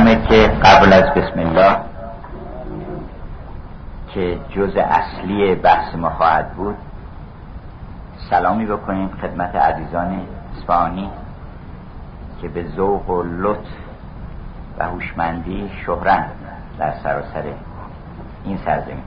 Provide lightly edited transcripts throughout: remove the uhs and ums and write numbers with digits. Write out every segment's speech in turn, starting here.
بفرمایید که قبل از بسم الله که جزء اصلی بحث ما خواهد بود سلامی بکنیم خدمت عزیزان اصفهانی که به ذوق و لطف و هوشمندی شهرند در سراسر این سرزمین.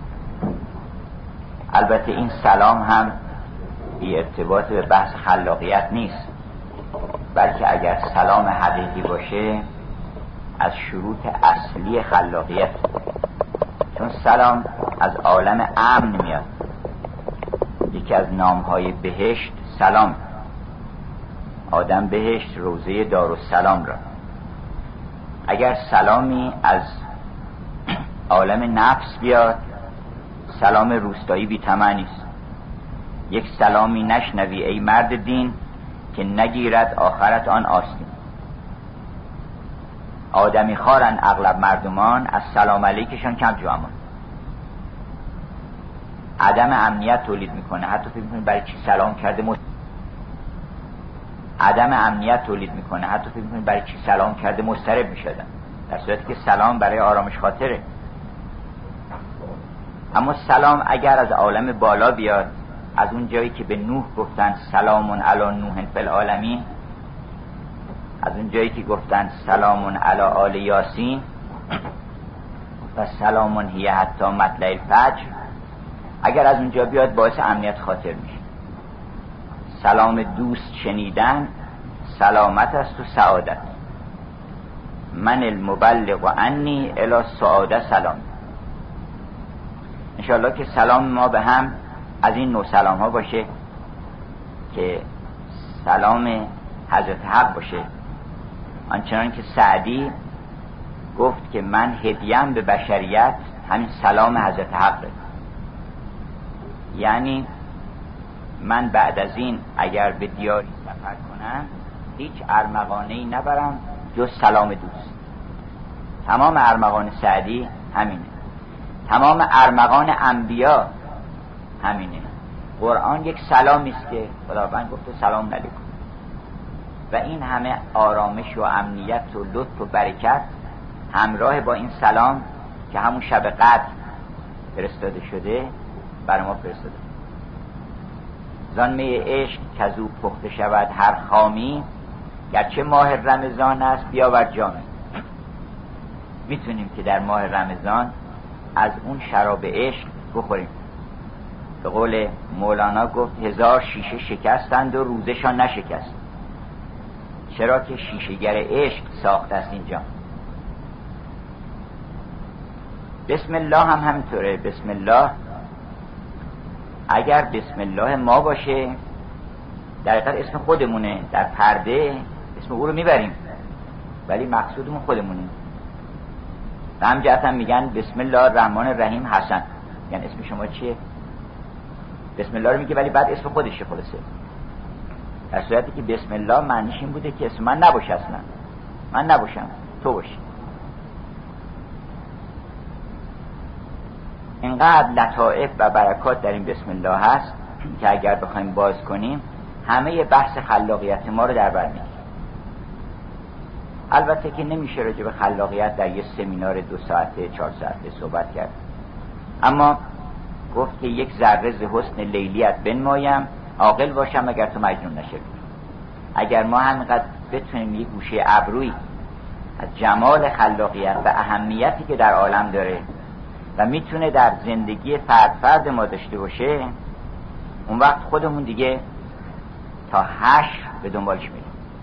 البته این سلام هم بی ارتباط به بحث خلاقیت نیست، بلکه اگر سلام حقیقی باشه از شروط اصلی خلاقیت، چون سلام از عالم امن میاد. یکی از نامهای بهشت سلام، آدم بهشت روضه دارالسلام را. اگر سلامی از عالم نفس بیاد سلام روستایی بی طمع نیست. یک سلامی نشنوی ای مرد دین که نگیرد آخرت آن آستین. آدمی خارن اغلب مردمان، از سلام علیکشان کم جوامون. عدم امنیت تولید میکنه. حتی فکر میکنید برای چی سلام کرده عدم امنیت تولید میکنه. حتی فکر میکنید برای چی سلام کرده مضطرب میشدن، در صورتی که سلام برای آرامش خاطره. اما سلام اگر از عالم بالا بیاد، از اون جایی که به نوح گفتن سلامون علی نوح فی العالمین، از اون جایی که گفتن سلامون علی آل یاسین و سلامون هی حتی مطلع الفجر، اگر از اونجا بیاد باعث امنیت خاطر میشه. سلام دوست شنیدن سلامت است و سعادت. من المبلغ عنی الی سعاده سلام. انشاءالله که سلام ما به هم از این نوع سلام ها باشه که سلام حضرت حق باشه، آنچنان که سعدی گفت که من هدیم به بشریت همین سلام حضرت حقه. یعنی من بعد از این اگر به دیاری سفر کنم هیچ ارمغانه‌ای نبرم جز سلام دوست. تمام ارمغان سعدی همینه، تمام ارمغان انبیا همینه. قرآن یک سلامی است که خداوند گفته سلام علیکم، و این همه آرامش و امنیت و لطف و برکت همراه با این سلام که همون شب قدر فرستاده شده برای ما فرستاده. زان می عشق کزو پخته شود هر خامی، گرچه ماه رمضان است بیاور جامی. میتونیم که در ماه رمضان از اون شراب عشق بخوریم. به قول مولانا گفت 1000 شیشه شکستند و روزشان نشکست. چرا که شیشه‌گر عشق ساخته است اینجا. بسم الله هم همینطوره. بسم الله اگر بسم الله ما باشه در حقیقت اسم خودمونه، در پرده اسم او رو میبریم ولی مقصودمون خودمونه. و همجهت هم میگن بسم الله الرحمن الرحیم حسن، یعنی اسم شما چیه؟ بسم الله رو میگه ولی بعد اسم خودشه خلاصه. در صورتی که بسم الله معنیش این بوده که اسم من نباشه، اصلا من نباشم، تو باشی. اینقدر لطائف و برکات در این بسم الله هست که اگر بخوایم باز کنیم همه بحث خلاقیت ما رو در بر میگیره. البته که نمیشه راجع به خلاقیت در یه سمینار 2 ساعته 4 ساعته صحبت کرد، اما گفت که یک ذره ز حسن لیلیت بنمایم، عاقل باشم اگر تو مجنون نشوی. اگر ما همینقدر بتونیم یک گوشه ابرویی از جمال خلاقیت و اهمیتی که در عالم داره و میتونه در زندگی فرد ما داشته باشه، اون وقت خودمون دیگه تا حشر به دنبالش میریم.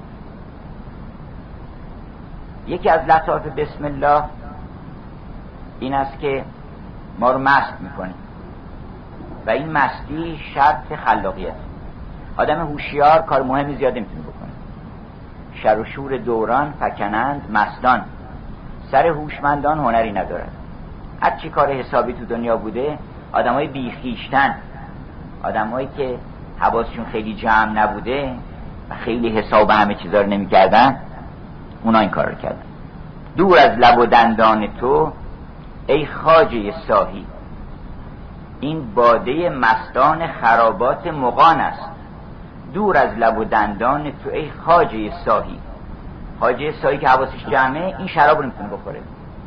یکی از لطائف بسم الله این است که ما رو مست میکنه و این مستی شرط خلاقیت. آدم هوشیار کار مهمی زیاد نمیتونه بکنه. شر و شور دوران فکنند مستان، سر هوشمندان هنری ندارد. هر چی کار حسابی تو دنیا بوده، آدمای بیخیشتن، آدمایی که حواسشون خیلی جمع نبوده و خیلی حساب همه چیزا رو نمی‌کردن، اونا این کار رو کردن. دور از لب و دندان تو ای خواجه ساهی، این باده مستان خرابات مغان است. دور از لب و دندان تو ای خواجه ساهی. حاجی سایی که حواسش جمعه این شراب رو نمیتونه بخوره.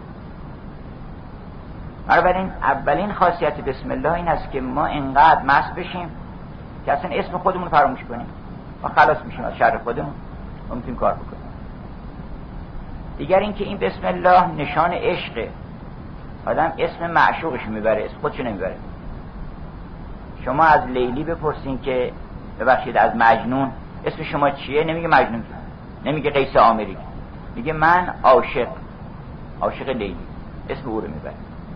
بنابراین اولین خاصیت بسم الله این است که ما انقدر مست بشیم که اصلا اسم خودمون فراموش کنیم و خلاص میشیم از شر خودمون و میتونیم کار بکنیم. دیگر این که این بسم الله نشان عشقه. آدم اسم معشوقش میبره، اسم خودشو نمیبره. شما از لیلی بپرسین که ببخشید از مجنون اسم شما چیه، نمیگه مجنون، نمیگه قیس عامری، میگه من عاشق لیلی، اسم او رو میبره.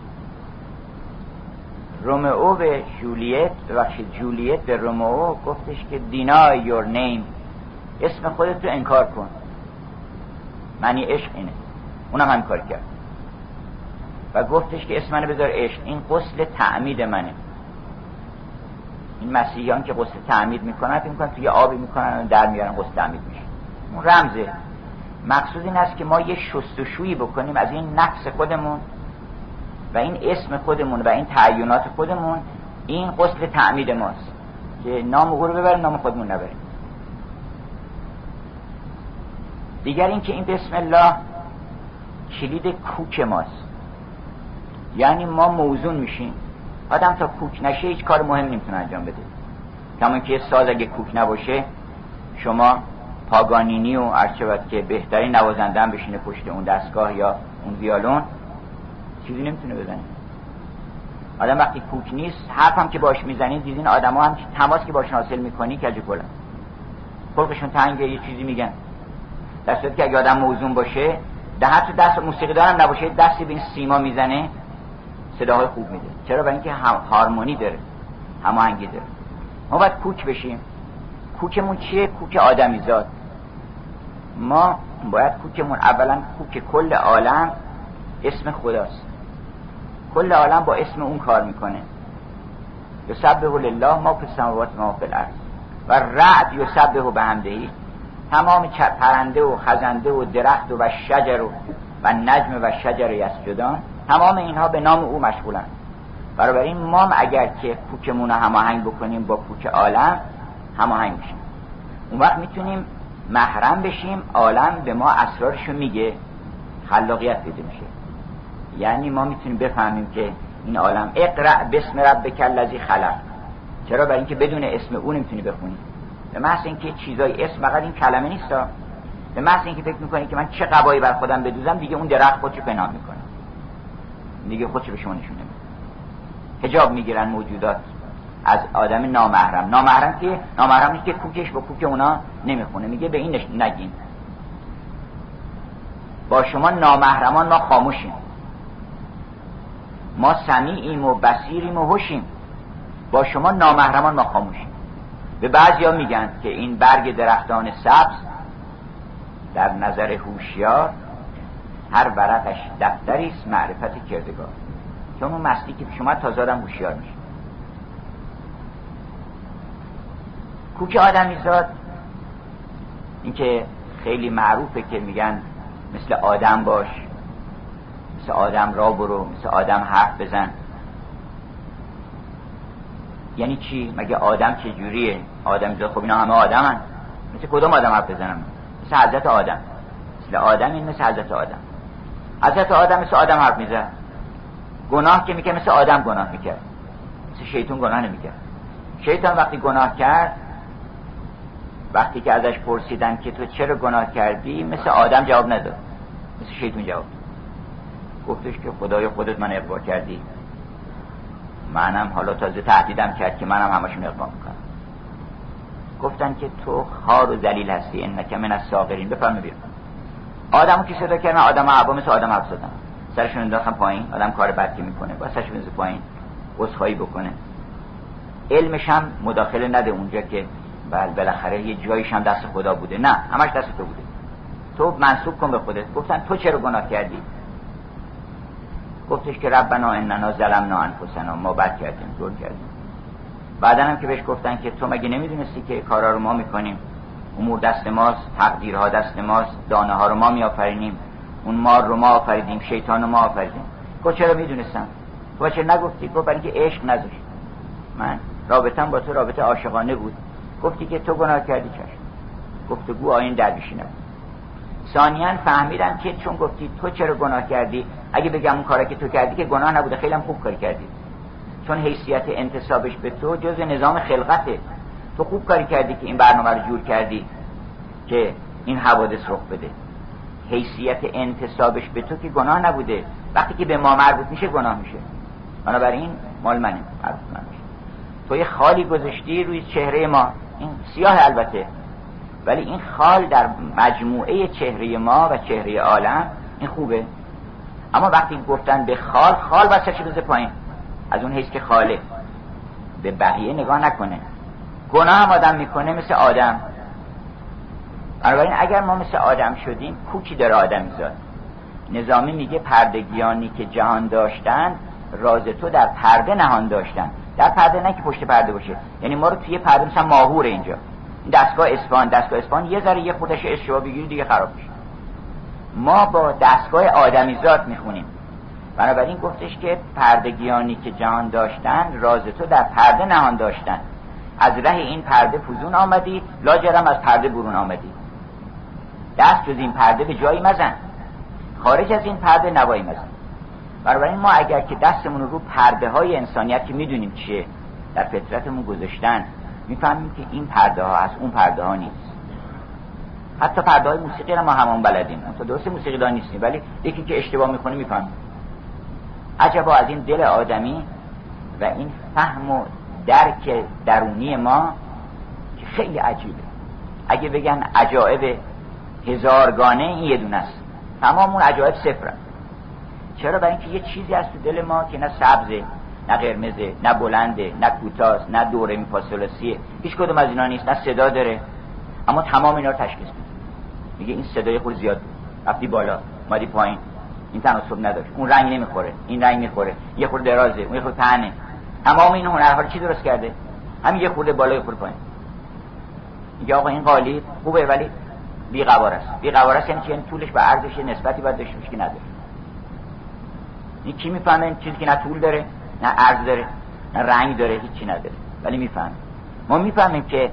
رومئو به جولیت، ببخشید جولیت به رومئو گفتش که deny your name، اسم خودت رو انکار کن، معنی عشق اینه. اونم هم کار کرد و گفتش که اسم منو بذار عشق، این غسل تعمید منه. این مسیحیان که غسل تعمید میکنن فکر میکنن توی آبی میکنن و در میارن غسل تعمید میشه. اون رمزه. مقصود این است که ما یه شستشویی بکنیم از این نفس خودمون و این اسم خودمون و این تعیینات خودمون. این غسل تعمید ماست که نام او رو ببریم، نام خودمون نبریم. دیگر این که این بسم الله کلید کوک ماست. یعنی ما موزون میشیم. آدم تا کوک نشه هیچ کار مهم نمیتونه انجام بده. کما که ساز اگه کوک نباشه، شما پاگانینی و عرض که بهترین نوازنده هم بشینه پشت اون دستگاه یا اون ویولون، چیزی نمیتونه بزنه. آدم وقتی کوک نیست، حرف هم که باش میزنین، دیدین آدما هم تماس که باش حاصل میکنی کج کلا خلقشون تنگه، یه چیزی میگن. در صورتی که اگه آدم موزون باشه، حتی دست موسیقی دارم نباشه، دستی به این سیما میزنه، صداهای خوب میده. چرا؟ برای اینکه هارمونی داره، هماهنگی داره. ما باید کوک بشیم. کوکمون چیه؟ کوک آدمیزاد. ما باید کوکمون اولا کوک کل عالم اسم خداست. کل عالم با اسم اون کار میکنه. یسبح لله ما فی السماوات و ما فی الارض و رعد یسبح بحمده. تمام پرنده و خزنده و درخت و شجر و نجم و شجر یسجدان، تمام اینها به نام او مشغولن. بنابراین ما اگر که کوکمون رو هماهنگ بکنیم با کوک عالم، هماهنگ میشیم. اون وقت میتونیم محرم بشیم. عالم به ما اسرارشو میگه، خلاقیت پیدا میشه. یعنی ما میتونیم بفهمیم که این عالم اقرأ بسم ربک الذی خلق. چرا؟ برای اینکه بدون اسم او نمیتونی بخونی. به محض اینکه چیزای اسم فقط این کلمه نیستا، به محض اینکه فکر میکنی که من چه قبایی بر خودم بدوزم، دیگه اون درخت خودشو پنهان میکنه، دیگه خودشو به شما نشون نمیده. حجاب میگیرن موجودات از آدم نامحرم. نامحرم که نامحرم نیست که کوکش با کوک اونا نمیخونه، میگه به این نگین. با شما نامحرمان ما خاموشیم، ما سمیعیم و بصیریم و هوشیم. با شما نامحرمان ما خاموشیم. به بعضیا میگن که این برگ درختان سبز در نظر هوشیار هر ورقش دفتری است معرفت کردگار. چون اون مستی که شما تازه آدم هوشیار میشه. کوک آدمیزاد این که خیلی معروفه که میگن مثل آدم باش، مثل آدم را برو، مثل آدم حرف بزن. یعنی چی؟ مگه آدم چه جوریه؟ آدمیزاد خب اینا همه آدمن. مثل کدوم آدم حرف بزنم؟ مثل حضرت آدم. مثل آدم این مثل حضرت آدم. حضرت آدم مثل آدم حرف میزد. گناه که میکنه مثل آدم گناه میکرد، مثل شیطان گناه نمیکرد. شیطان وقتی گناه کرد، وقتی که ازش پرسیدن که تو چرا گناه کردی، مثل آدم جواب نداد، مثل شیطان جواب داد. گفتش که خدای خودت من اغوا کردی، منم حالا تازه تهدیدم کرد که منم همشون اغوا میکنم. گفتن که تو خار و ذلیل هستی، انک من الصاغرین، بفرما بیرون. آدمو که صدا کردن، آدم عبا مثل آدم حرف زدن، سرشون انداختن پایین. آدم کار بد که میکنه با سرشون انداخت پایین، عذرخواهی بکنه. علمش هم مداخله نده اونجا که بالاخره یه جایش هم دست خدا بوده. نه، همش دست تو بوده. تو منسوب کن به خودت. گفتن تو چرا گناه کردی؟ گفتش که ربنا اننا ظلمنا انفسنا، ما بد کردیم، ظلم کردیم. بعدن هم که بهش گفتن که تو مگه نمیدونستی که کارا رو ما میکنیم، امور دست ماست، تقدیرها دست ماست، دانه ها رو ما میآفرینیم، اون مار رو ما آفریدیم، شیطان رو ما آفریدیم. گفت چرا میدونستم؟ تو چرا نگفتی؟ گفت برای اینکه عشق نذاشت. من رابطم با تو رابطه عاشقانه بود. گفتی که تو گناه کردی، چشم. گفتگو آیین درویشی نبود. ثانیاً فهمیدن که چون گفتی تو چرا گناه کردی، اگه بگم اون کاری که تو کردی که گناه نبوده، خیلی هم خوب کاری کردی، چون حیثیت انتسابش به تو جز نظام خلقته، تو خوب کاری کردی که این برنامه رو جور کردی که این حوادث رخ بده. حیثیت انتسابش به تو که گناه نبوده، وقتی که به ما مربوط میشه گناه میشه، بنابراین مال منه، مربوط من میشه. تو یه خالی گذاشتی روی چهره ما، این سیاه البته، ولی این خال در مجموعه چهره ما و چهره عالم این خوبه. اما وقتی گفتن به خال، خال باید سرش بزه پایین، از اون حیث که خاله، به بقیه نگاه نکنه. گناه هم آدم میکنه مثل آدم. بنابراین اگر ما مثل آدم شدیم، کوکی داره آدمی زاد. نظامی میگه پردگیانی که جهان داشتن، راز تو در پرده نهان داشتن. در پرده نه که پشت پرده باشه، یعنی ما رو توی پرده، مثلا ماهور اینجا دستگاه اصفهان یه ذره یه خودش اشتباه بگیری دیگه خراب میشه. ما با دستگاه آدمیزاد میخونیم. بنابراین گفتش که پردگیانی که جهان داشتن، راز تو در پرده نهان داشتن. از ره این پرده فزون آمدی، لاجرم از پرده برون آمدی. دست جز این پرده به جایی مزن، خارج از این پرده نوایی مزن. بنابراین ما اگر که دستمون رو پرده های انسانیت که میدونیم چیه در فطرتمون گذاشتن، میفهمیم که این پرده ها از اون پرده ها نیست. حتی پرده های موسیقی رو ما همون بلدیم، اون تا درست موسیقی دار نیستیم، ولی یکی که اشتباه میکنه میفهمیم. عجبا از این دل آدمی و این فهم و درک درونی ما که خیلی عجیبه. اگه بگن عجایب هزارگانه، این یه دونه است. تمام اون عجایب صفره. چرا؟ برای اینکه یه چیزی از تو دل ما که نه سبزه، نه قرمزه، نه بلنده، نه کوتاه، نه دوره میپاسلاسیه، هیچ کدوم از اینا نیست، نه صدا داره، اما تمام اینا رو تشخیص میده. میگه این صدای خود زیاد رفتی بالا، اومدی پایین، این تناسب نداشت، اون رنگ نمیخوره، این رنگ میخوره، یه خورده درازه، اون یه خورده تنه. تمام این هنرها رو چی درست کرده؟ همین یه خورده بالا، یه خورده پایین. میگه آقا این قالی خوبه ولی بی قواره است. بی قواره است یعنی چی؟ یعنی طولش به عرضش نسبتی باید داشته باشه که نداره. این کی میفهمه این چیزی که نه طول داره، نه عرض داره، نه رنگ داره، هیچی نداره، ولی میفهمه. ما میفهمیم که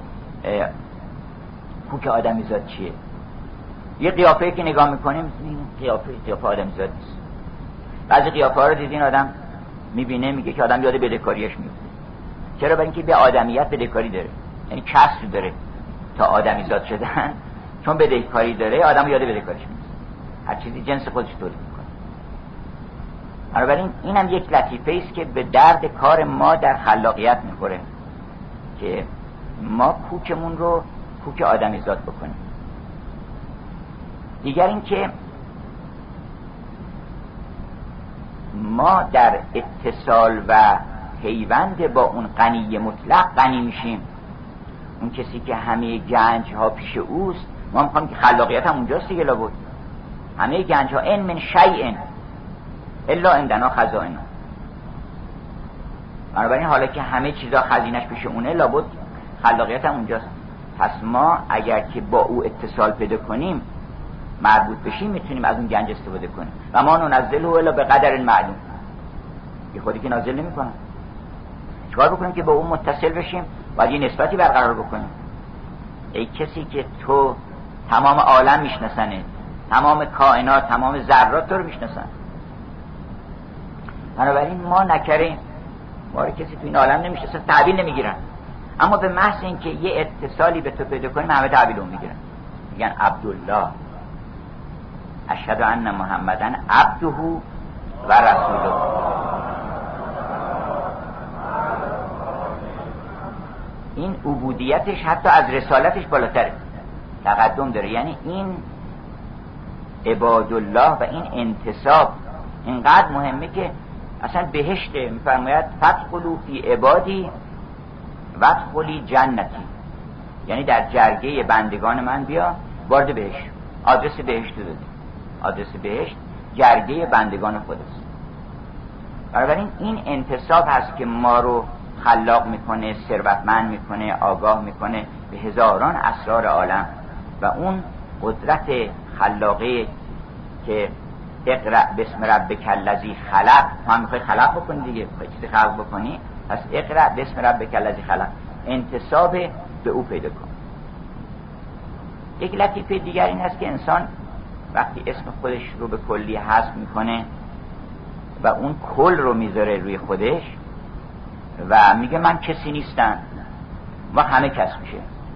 کوک آدمیزاد چیه. یه قیافه‌ای که نگاه میکنیم، این قیافه آدمیزاد نیست. بعضی قیافه‌ها رو دیدین آدم میبینه میگه که آدم یاد بدهکاریش میفته. چرا؟ برای اینکه به آدمیت بدهکاری داره، یعنی کسب داره تا آدمیزاد شدن. چون بدهکاری داره، آدم یاد بدهکاریش میفته، هر چیزی جنس خودش تولید میکنه. بنابراین اینم یک لطیفه است که به درد کار ما در خلاقیت میخوره که ما کوکمون رو کوک آدمیزاد بکنیم. دیگر این که ما در اتصال و پیوند با اون غنی مطلق غنی میشیم. اون کسی که همه گنج ها پیش اوست، ما میخوایم که خلاقیت هم اونجاست دیگه. لابد همه گنج ها ان من شیء الا عندنا خزائن. بنابراین حالا که همه چیزا خزینش پیش اونه، لابد خلاقیت هم اونجاست. پس ما اگر که با او اتصال پیدا کنیم، مربوط بشیم، میتونیم از اون گنج استفاده کنیم. و ما ننزله الا به قدر معلوم. یه خودی که نازل نمی‌کنه. چیکار بکنیم که با اون متصل بشیم؟ باید یه نسبتی برقرار بکنیم. ای کسی که تو تمام عالم میشناسنه، تمام کائنات، تمام ذرات تو رو میشناسن. بنابراین ما نکریم، ما رو کسی تو این عالم نمیشناسه، تحویل نمیگیرن. اما به محض اینکه یه اتصالی به تو پیدا کنیم، همه تحویل اون میگیرن. میگن عبدالله، اشهد ان محمدن عبده و رسوله. این عبودیتش حتی از رسالتش بالاتره، تقدم داره. یعنی این عبادالله و این انتصاب اینقدر مهمه که اصلا بهشته. میفرماید فادخلوا فی عبادی وادخلی جنتی، یعنی در جرگه بندگان من بیا، وارد بهشت. آدرس بهشت داده، آدرس بهشت جرگه بندگان خودست. بنابراین این انتصاب هست که ما رو خلاق میکنه، ثروتمند میکنه، آگاه میکنه به هزاران اسرار عالم. و اون قدرت خلاقه که اقرأ باسم ربک الذی خلق، ما هم میخوای خلق بکنی دیگه، میخوای چیزی خلق بکنی، پس اقرأ باسم ربک الذی خلق، انتصاب به او پیدا کن. یک لطیفه دیگر این هست که انسان وقتی اسم خودش رو به کلی حذف میکنه و اون کل رو میذاره روی خودش و میگه من کسی نیستم و همه کس میشه.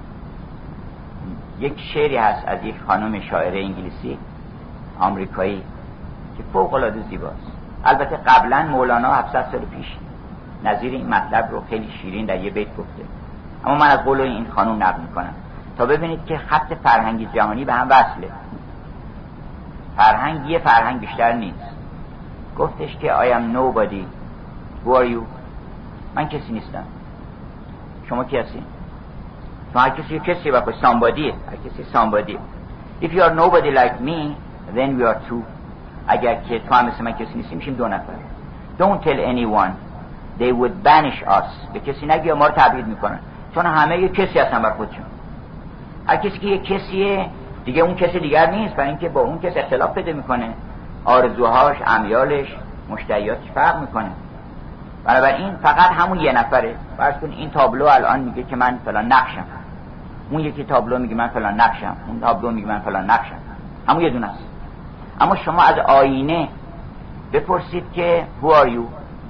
یک شعری هست از یک خانم شاعر انگلیسی آمریکایی که فوق العاده زیباست. البته قبلا مولانا 700 سال پیش نظیر این مطلب رو خیلی شیرین در یه بیت گفته، اما من از قول این خانم نقل میکنم تا ببینید که خط فرهنگی جهانی به هم وصله. فرهنگ یه فرهنگ بیشتر نیست. گفتش که I am nobody. Who are you؟ من کسی نیستم. شما کی هستی؟ شما هر کسی کسی و somebody. هر کسی somebody. If you are nobody like me then we are two. اگر که تو هم مثل من کسی نیستی میشیم دو نفر. Don't tell anyone. They would banish us. به کسی نگی ما رو تبعید میکنن، چون همه یه کسی هستن بر خودشون. هر کسی که یه کسیه دیگه اون کسی دیگر نیست، برای اینکه با اون کس اختلاف پیدا میکنه، آرزوهاش، امیالش، مشتهیاتش فرق میکنه. بنابراین فقط همون یه نفره. فرض کن این تابلو الان میگه که من فلان نقشم، اون یکی تابلو میگه من فلان نقشم، اون تابلو میگه من فلان نقشم، همون یه دونه است. اما شما از آینه بپرسید که who are you؟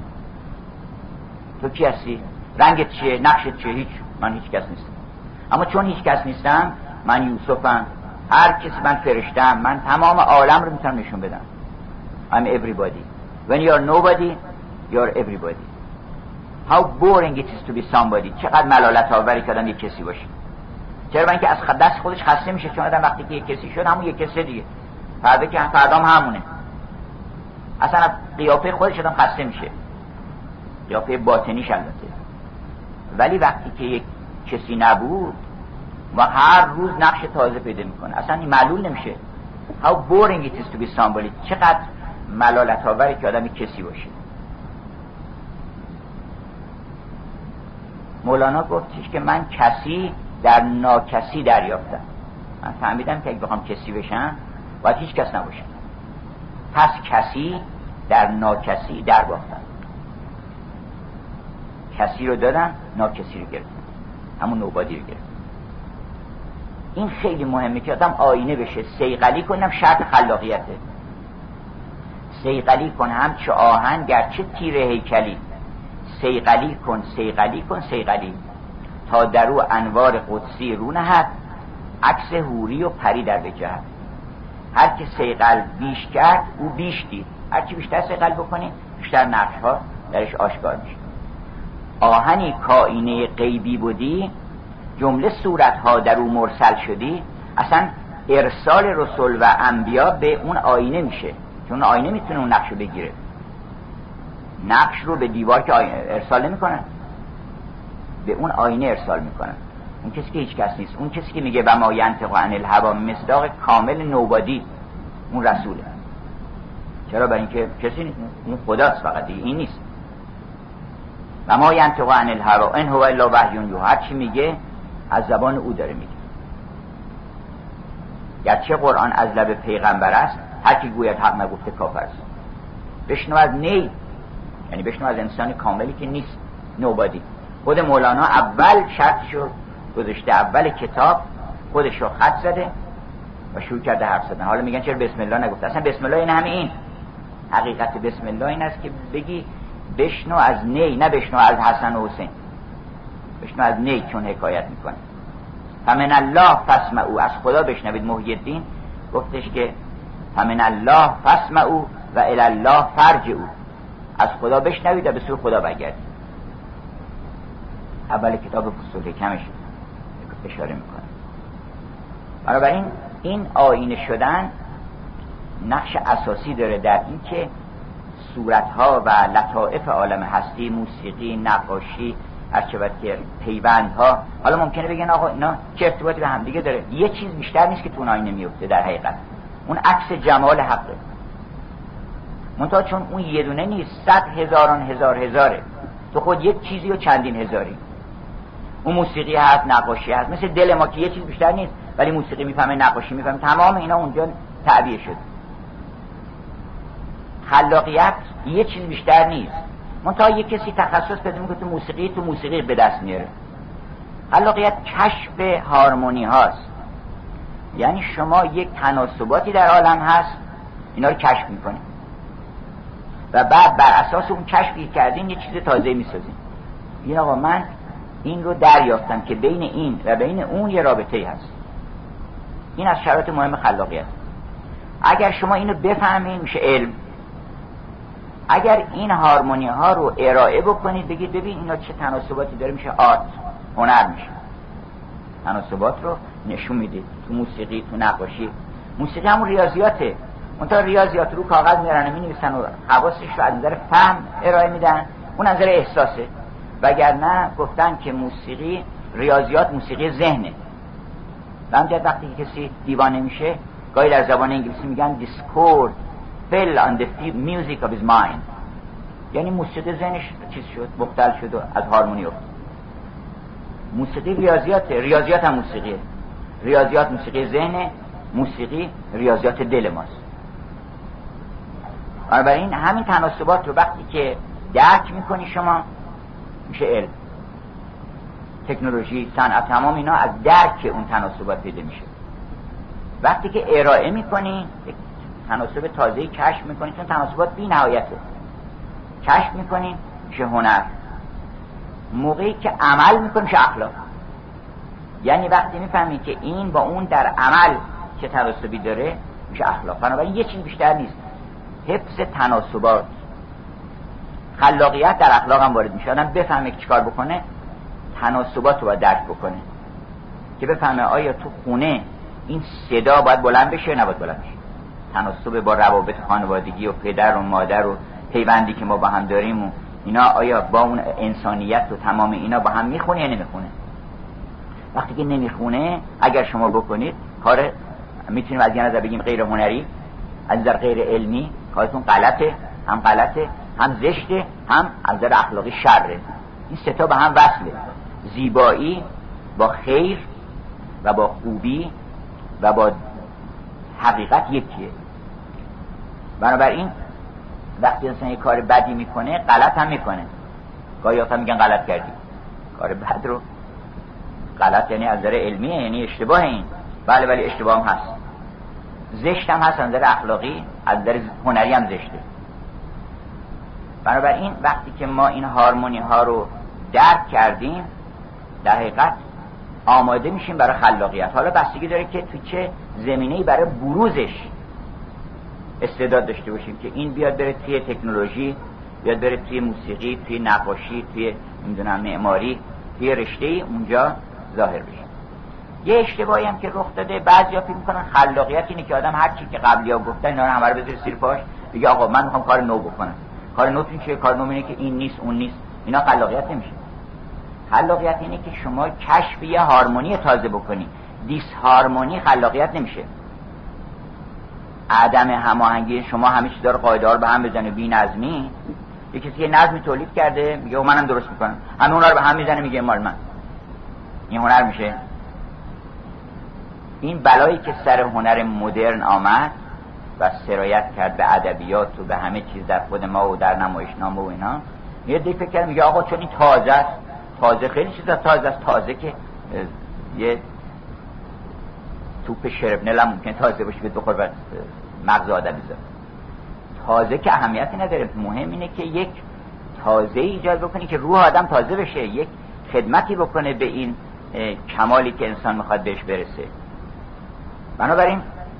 تو کی هستی؟ رنگت چیه؟ نقشت چیه؟ هیچ. من هیچ کس نیستم. اما چون هیچ کس نیستم، من یوسفم، هر کسی، من فرشتم، من تمام عالم رو میتونم نشون بدم. I'm everybody. When you are nobody, you are everybody. How boring it is to be somebody. چقدر ملالت آوری که آدم یک کسی باشه. چرا؟ اینکه از دست خودش خسته میشه، چون آدم وقتی که یک کسی شد همون یک کسی دیگه. فردا که فردام همونه. اصلا قیافه خودش آدم خسته میشه. قیافه باطنیش البته. ولی وقتی که یک کسی نبود و هر روز نقش تازه پیدا میکنه، اصلا این معلول نمیشه. How boring it is to be somebody. چقدر ملالت آوری که آدمی کسی باشه. مولانا گفتش که من کسی در ناکسی دریافتم. من فهمیدم که اگه بخوام کسی بشم باید هیچ کس نباشم. پس کسی در ناکسی در باختم. کسی رو دادم، ناکسی رو گرفتم، همون نوبادی رو گرفتم. این خیلی مهمه که آدم آینه بشه، صیقلی کنم. شرط خلاقیته. صیقلی کن همچه آهن گرچه تیر هیکلی. صیقلی کن، صیقلی کن، صیقلی تا درو انوار قدسی رو نهد، عکس حوری و پری در بجهد. هر که صیقل بیش کرد او بیش دید. هر چی بیشتر صیقل بکنی بیشتر نقش ها درش آشکار میشه. آهنی کائینه غیبی بودی، جمله صورت ها در او مرسل شدی. اصلا ارسال رسول و انبیا به اون آینه میشه، چون آینه میتونه اون نقش رو بگیره. نقش رو به دیوار که ارسال نمیکنن، به اون آینه ارسال میکنن. اون کسی که هیچ کس نیست، اون کسی که میگه و ما ینطق عن الهوی مصداق کامل نوبادی، اون رسوله. چرا؟ برای اینکه کسی نیست، اون خداست فقط دیگه، این نیست. و ما ینطق عن الهوی ان هو الا وحی یوحی. هر چی میگه از زبان او داره میگه. گرچه قرآن از لب پیغمبر است، هر کی گوید حق نگفته کافر است. بشنو از نی، یعنی بشنو از انسان کاملی که نیست، نوبادی. خود مولانا اول شرطشو گذاشته، اول کتاب خودشو خط زده و شروع کرده حرف زدن. حالا میگن چرا بسم الله نگفته؟ اصلا بسم الله این همه این حقیقت بسم الله این است که بگی بشنو از نی، نه بشنو از حسن و حسین. بشنو از نی، چون حکایت میکنه. فمن الله فاسمعوا. از خدا بشنوید. محی الدین گفتش که فمن الله فاسمعوا و الی الله فرجعوا. از خدا بشنوید و به سوی خدا برگردید. اول کتاب فصول حکمش اشاره میکنه. بنابراین این آینه شدن نقش اساسی داره در این که صورتها و لطائف عالم هستی، موسیقی، نقاشی، هرچه که پیوندها، حالا ممکنه بگن آقا اینا چه ارتباطی به هم دیگه داره؟ یه چیز بیشتر نیست که تو اون آینه میفته در حقیقت. اون عکس جمال حقه. منتها چون اون یه دونه نیست، 100 هزاران هزاره. تو خود یک چیزی و چندین هزاری. اون موسیقی هست، نقاشی هست، مثل دل ما که یه چیز بیشتر نیست، ولی موسیقی میفهمه، نقاشی میفهمه، تمام اینا اونجا تعبیه شد. خلاقیت یه چیز بیشتر نیست. منتها یک کسی تخصص پیدا میکنه تو موسیقی به دست میاره. خلاقیت کشف هارمونی هاست. یعنی شما یک تناسباتی در عالم هست، اینا رو کشف میکنید و بعد بر اساس اون کشفی کردین یه چیز تازه میسازین. این آقا من این رو دریافتم که بین این و بین اون یه رابطه‌ای هست. این از شرایط مهم خلاقیت. اگر شما اینو بفهمین میشه علم. اگر این هارمونی ها رو ارائه بکنید، بگید ببین اینا چه تناسباتی داره، میشه آرت، هنر میشه. تناسبات رو نشون میدید تو موسیقی، تو نقاشی. موسیقی همون ریاضیاته، اون تا ریاضیات رو کاغذ میارن و مینویسن و حواسش رو از نظر فهم ارائه میدن، اون از نظر احساسه. وگرنه گفتن که موسیقی ریاضیات موسیقی ذهنه. و همجد وقتی که کسی دیوانه میشه، گاهی در زبان انگلیسی میگن discord fell on the music of his mind، یعنی موسیقی ذهنش چیز شد، مختل شد و از هارمونی افتاد. موسیقی ریاضیاته، ریاضیات هم موسیقیه. ریاضیات موسیقی ذهنه، موسیقی ریاضیات دل ماست. بنابراین همین تناسبات رو وقتی که درک میکنی شما میشه علم. تکنولوژی، صنعت، تمام اینا از درک اون تناسبات پیدا میشه. وقتی که ارائه میکنی تناسب تازه‌ای کشف میکنی، چون تناسبات بی نهایته، کشف میکنی میشه هنر. موقعی که عمل میکنی میشه اخلاق. یعنی وقتی میفهمی که این با اون در عمل چه تناسبی داره میشه اخلاق. بنابراین یه چیز بیشتر نیست، حفظ تناسبات. خلاقیت در اخلاق هم وارد میشه. آدم بفهمه که چیکار بکنه، تناسبات رو باید درک بکنه، که بفهمه آیا تو خونه این صدا باید بلند بشه یا نباید بلند بشه. تناسب با روابط خانوادگی و پدر و مادر و پیوندی که ما با هم داریم و اینا، آیا با اون انسانیت و تمام اینا با هم میخونه یا نمیخونه. وقتی که نمیخونه اگر شما بکنید کار، میتونیم از یه نظر بگیم غیر هنری، از نظر غیر علمی، کارتون غلطه، هم غلطه، هم زشته، هم از نظر اخلاقی شره. این سه تا به هم وصله. زیبایی با خیر و با خوبی و با حقیقت یکیه. بنابراین وقتی انسان یک کار بدی میکنه غلط هم میکنه. گاهی وقتا میگن غلط کردی. کار بد رو غلط یعنی از نظر علمیه، یعنی اشتباه. این بله ولی اشتباه هم هست. زشت هم هست از نظر اخلاقی، از نظر هنری هم زشته. بنابراین وقتی که ما این هارمونی ها رو درک کردیم در حقیقت آماده میشیم برای خلاقیت. حالا بستگی داره که تو چه زمینه‌ای برای بروزش استعداد داشته باشیم، که این بیاد بره توی تکنولوژی، بیاد بره توی موسیقی، توی نقاشی، توی نمیدونم معماری، توی رشته‌ای اونجا ظاهر بشه. یه اشتباهی هم که رخ داده، بعضیا فکر می‌کنن خلاقیت اینه که آدم هر چی که قبلی‌ها گفتن اینا رو همه رو بذاره زیر پاش، بگه آقا من می‌خوام کار نو بکنم. کار نو چیه؟ کار نو اینه که این نیست اون نیست. اینا خلاقیت نمیشه. خلاقیت اینه که شما کشف یه هارمونی تازه بکنی. دیس هارمونی خلاقیت نمیشه. عدم هماهنگی شما همه چیزا رو قاعده ها رو به هم بزنه، بی نظمی. یه کسی یه نظمی تولید کرده میگه منم درست میکنم، همه اونا رو به هم میزنه میگه مال من. این هنر میشه؟ این بلایی که سر هنر مدرن آمد و سرایت کرد به ادبیات و به همه چیز در خود ما و در نمایشنامه و اینا، یه دی فکر کرد میگه آقا چون این تازه است، تازه خیلی چیزا تازه است، تازه که یه توپ شربنل هم ممکنه تازه باشه بخور و مغز آدم بذاره. تازه که اهمیتی نداره، مهم اینه که یک تازه ایجاد بکنی که روح آدم تازه بشه، یک خدمتی بکنه به این کمالی که انسان میخواد بهش برسه. بنابراین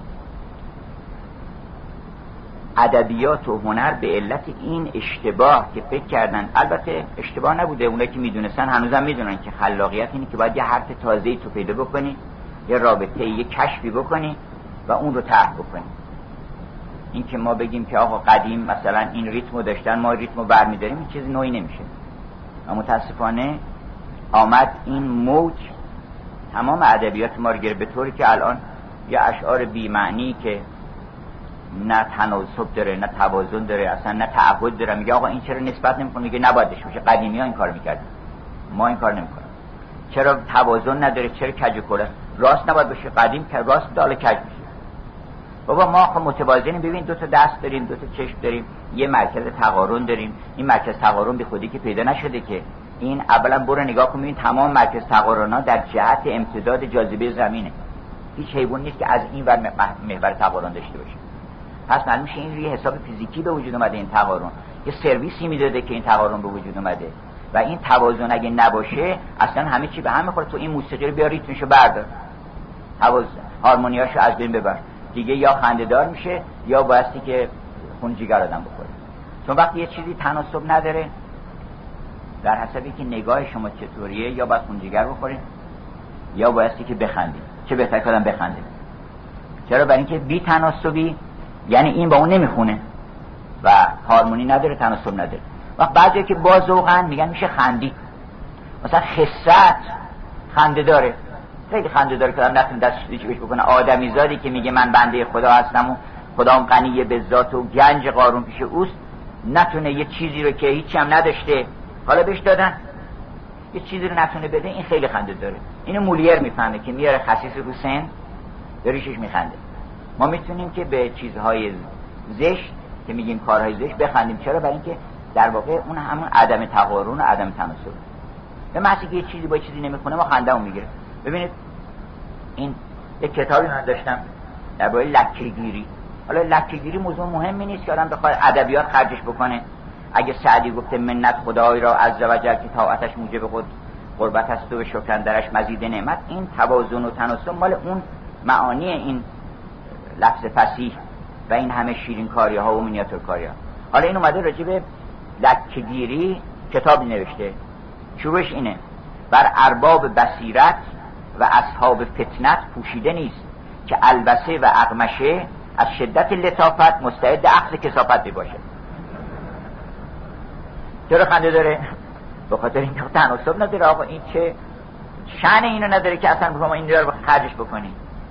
ادبیات و هنر به علت این اشتباه که فکر کردن، البته اشتباه نبوده، اونایی که میدونستن هنوزم میدونن که خلاقیت اینه که باید یه حرف تازه‌ای تو پیدا بکنی، یه رابطه، یه کشفی بکنی و اون رو طرح بکنی. این که ما بگیم که آقا قدیم مثلا این ریتمو داشتن ما ریتمو برمی‌داریم، این چیز نوعی نمیشه. و متاسفانه آمد این موج تمام ادبیات ما رو گرفت، به طوری که الان یه اشعار بی معنی که نه تناسب داره، نه توازن داره، اصلا نه تعهد داره، میگه آقا این چرا نسبت نمی‌کنه، میگه نباید بشه، قدیمی‌ها این کارو می‌کردن ما این کار نمی‌کنیم. چرا توازن نداره، چرا کج و کله، راست نباید بشه، قدیم که راست داله کج میشه. بابا ما خب متوازنیم، ببین دو تا دست داریم، دو تا چشم داریم، یه مرکز تقارن داریم. این مرکز تقارن به خودی که پیدا نشده که، این اولا برو نگاه کن ببین تمام مرکز تقارن‌ها در جهت امتداد جاذبه زمینه. هیچ حیوان نیست که از این ور محور تقارن داشته باشه. پس معلوم میشه این روی حساب فیزیکی به وجود اومده. این تقارن یه سرویسی میداده که این تقارن به وجود اومده و این توازن اگه نباشه اصلا همه چی به هم میخوره. تو این موسیقی رو بیا ریتمشو بردار، توازن هارمونیاشو از بین ببر، دیگه یا خنده‌دار میشه یا بایستی که خون جگر آدم بخوره. چون وقتی یه چیزی تناسب نداره در حسابی که نگاه شما چطوریه، یا باید خون جگر بخورید یا بایستی که بخندید. چه بهتر که آدم بخنده. چرا؟ برای اینکه بی تناسبی یعنی این با اون نمیخونه و هارمونی نداره، تناسب نداره. وقت بعضی که با ذوقن میگن میشه خندید. مثلا خست خنده داره، خیلی خنده داره که آدم نتونه دستش بهش بکنه. آدمی زادی که میگه من بنده خدا هستم و خدام غنی به ذات و گنج قارون پیش اوست، نتونه یه چیزی رو که هیچی هم نداشته حالا بهش دادن یه چیزی رو نتونه بده، این خیلی خنده داره. اینو مولیر میفهمه که میاره خسیس رو سن داریشش میخنده. ما میتونیم که به چیزهای زشت که میگیم کارهای زشت بخندیم. چرا؟ برای اینکه در واقع اون همون عدم تقارن و عدم تناسب. به محضی که یه چیزی با چیزی نمیخونه ما خنده‌مون میگیره. ببینید این یک کتابی من داشتم درباره لکه‌گیری. حالا لکه‌گیری موضوع مهمی نیست که آدم بخواد ادبیات خرجش بکنه. اگه سعدی گفته منت خدای را عز و جل که طاعتش موجب خود قربت است و به شکر درش مزید نعمت، این توازن و تناسب مال اون معانی این لفظ فصیح و این همه شیرین کاری ها و مینیاتور کاری ها. حالا این اومده راجع به لکه‌گیری کتابی نوشته. شروعش اینه: بر ارباب بصیرت و اصحاب فتنت پوشیده نیست که البسه و اقمشه از شدت لطافت مستعد اخذ کثافت باشه. چرا خنده داره؟ به خاطر اینکه تناسب نداره. آقا این چه شأن اینو نداره که اصلا شما این رو خرجش بکنی.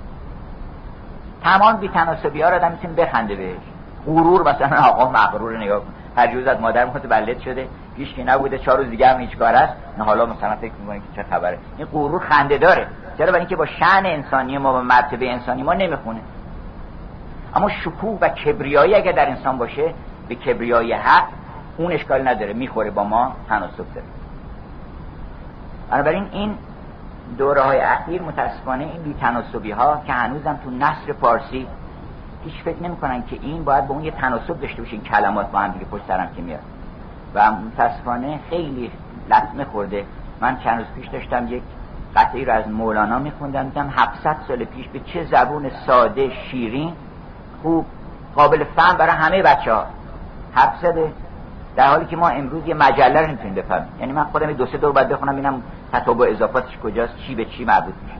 تمام بی تناسبی ها رو آدم میتونه بخنده بهش. غرور مثلا آقا مغرور نگاه کن، هر روز از مادر متولد شده، هیچ کی نبوده، 4 روز دیگه هم هیچ کار است، نه حالا مثلا فکر می‌کنه که چه خبره. این غرور خنده داره. چرا؟ برای اینکه با شأن انسانی ما و مرتبه انسانی ما نمیخونه. اما شکوه و کبریایی اگه در انسان باشه، به کبریای حق، اون اشکال نداره، میخوره، با ما تناسب داره. بنابراین این دوره‌های اخیر متاسفانه این بی‌تناسبی ها که هنوزم تو نثر فارسی هیچ فکر نمی‌کنن که این باید با اون یه تناسب داشته باشه، این کلمات با هم دیگه پشت سر هم که میاد و متاسفانه خیلی لطمه خورده. من چند روز پیش داشتم یک قطعی رو از مولانا می‌خوندم، دیدم 700 سال پیش به چه زبون ساده، شیرین، خوب، قابل فهم برای همه بچه‌ها 700، در حالی که ما امروز یه مجله رو نمی‌تونیم بفهمیم. یعنی من خودم 2-3 دور بعد بخونم ببینم تتابع اضافاتش کجاست، چی به چی مربوط میشه.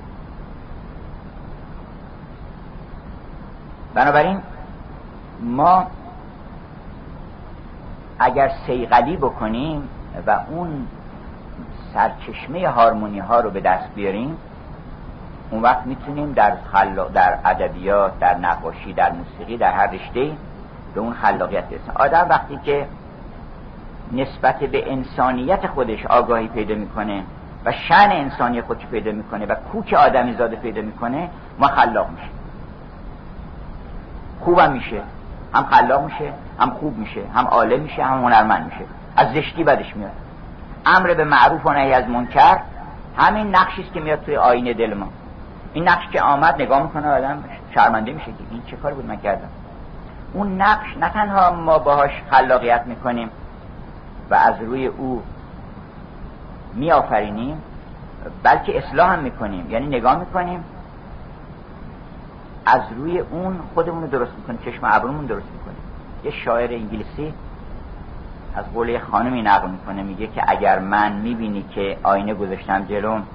بنابراین ما اگر صیقلی بکنیم و اون سرچشمه هارمونی ها رو به دست بیاریم، اون وقت میتونیم در ادبیات، در نقاشی، در موسیقی، در هر رشته‌ای به اون خلاقیت برسیم. آدم وقتی که نسبت به انسانیت خودش آگاهی پیدا میکنه و شأن انسانی خودش پیدا میکنه و کوک آدمی زاده پیدا میکنه، ما خلاق میشه. خوبم میشه، هم خلاق میشه، هم خوب میشه، هم عالم میشه، هم هنرمند میشه. از زشتی بدش میاد. امر به معروف و نهی از منکر همین نقشی است که میاد توی آینه دل ما. این نقش که آمد نگاه میکنه آدم شرمنده میشه که این چه کاری بود من کردم. اون نقش نه تنها ما باهاش خلاقیت میکنیم و از روی او میآفرینیم، بلکه اصلاح هم میکنیم. یعنی نگاه میکنیم از روی اون خودمون رو درست میکنیم، چشم ابرومون درست میکنیم. یه شاعر انگلیسی از قول خانمی نقل میکنه، میگه که اگر من میبینی که آینه گذاشتم جلوم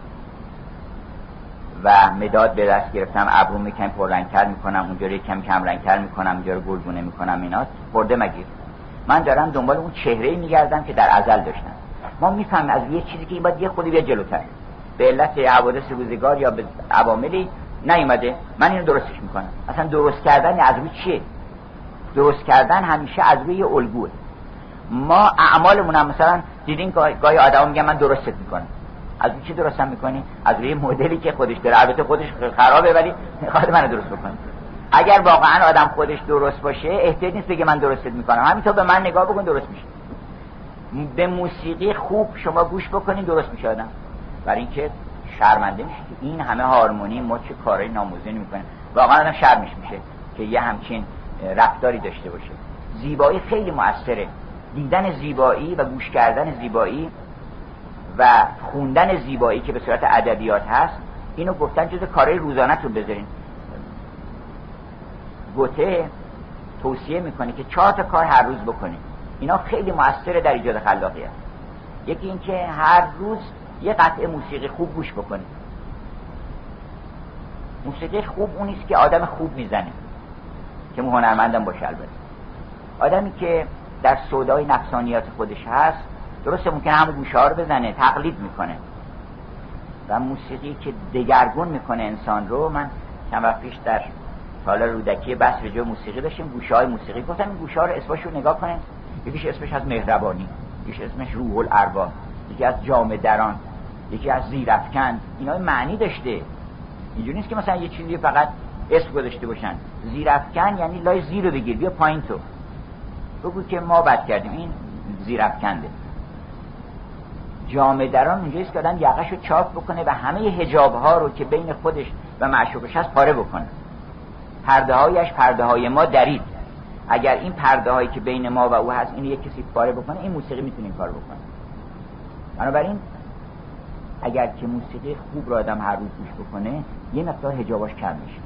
و مداد به دست گرفتم، ابروم یکم پررنگ‌تر میکنم، اونجا رو یکم کم رنگ‌تر میکنم، اونجا رو گلگونه میکنم، اینا خورده مگیر. من دارم دنبال اون چهره‌ای میگردم که در ازل داشتم. ما میفهمیم از یه چیزی که این باید یه خودی بیاد جلوتر، به علت حوادث روزگار یا به عواملی نیومده، من اینو درستش میکنم. اصلا درست کردن از روی چیه؟ درست کردن همیشه از روی الگوه. ما اعمالمون هم مثلا دیدین گاهی آدما میگن من درستت میکنم. از روی چی درستم میکنی؟ از روی مدلی که خودش داره. البته خودش خرابه ولی میخواد منو درست بکنه. اگر واقعا آدم خودش درست باشه احتیاج نیست بگه من درستت میکنم، همینطور به من نگاه بکن درست میشه. به موسیقی خوب شما گوش بکنین درست میشه آدم، برای اینکه شرمنده میشه که این همه هارمونی ما چه کارهای ناموزونی میکنه. واقعا آدم شرمش میشه که یه همچین رفتاری داشته باشه. زیبایی خیلی مؤثره. دیدن زیبایی و گوش کردن زیبایی و خوندن زیبایی که به صورت ادبیات هست، اینو گفتن جز کارهای روزانه‌تون بذارین. گوته توصیه میکنه که 4 تا کار هر روز بکنید. اینا خیلی مؤثره در ایجاد خلاقیت. یکی این که هر روز یه قطعه موسیقی خوب گوش بکنید. موسیقی خوب اون نیست که آدم خوب میزنه، که هنرمندم باشه. البته آدمی که در سودای نفسانیات خودش هست، درسته ممکنه همون گوشه ها رو بزنه، تقلید میکنه. و موسیقی که دگرگون میکنه انسان رو، من چند وقت پیش در سال رودکی بحث رجوع موسیقی داشتیم، گوشه های موسیقی گفتم این گوشه ها رو اسمش رو نگاه کنید. یکیش اسمش از مهربانی، یکیش اسمش روح الارواح، یکی از جامه دران، یکی از زیرافکن. اینا معنی داشته. اینجوری نیست که مثلا یه چیزی فقط اسم گذاشته باشن. زیرافکن یعنی لای زیر رو بگیر، بیا پایین تو بگو که ما بد کردیم، این زیرافکنده. جامه دران اونجاییست که آدم یقه‌شو چاک بکنه و همه حجاب‌ها رو که بین خودش و معشوقش هست پاره بکنه. پرده‌هایش پرده‌های ما درید. اگر این پرده‌هایی که بین ما و او هست این یک کسی پاره بکنه، این موسیقی میتونه این کار بکنه. بنابراین اگر که موسیقی خوب رو آدم هر روز گوش بکنه، یه مقدار حجاباش کم میشه.